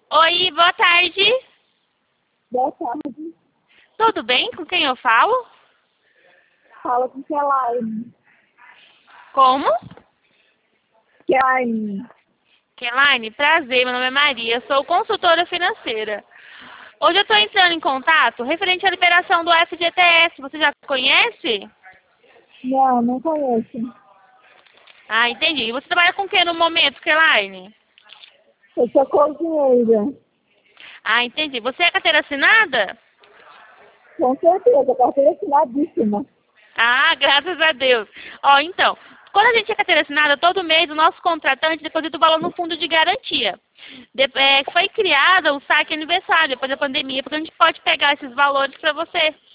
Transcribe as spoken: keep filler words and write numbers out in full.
Oi, boa tarde. Boa tarde. Tudo bem? Com quem eu falo? Fala com Kelaine. Como? Kelaine. Kelaine, prazer, meu nome é Maria, sou consultora financeira. Hoje eu estou entrando em contato referente à liberação do F G T S. Você já conhece? Não, não conheço. Ah, entendi. Você trabalha com o que no momento, Kelaine? Eu sou cozinheira. Ah, entendi. Você é carteira assinada? Com certeza, carteira assinadíssima. Ah, graças a Deus. Ó, então, quando a gente é carteira assinada, todo mês o nosso contratante deposita o valor no fundo de garantia. De, é, foi criado o saque aniversário depois da pandemia, porque a gente pode pegar esses valores para você.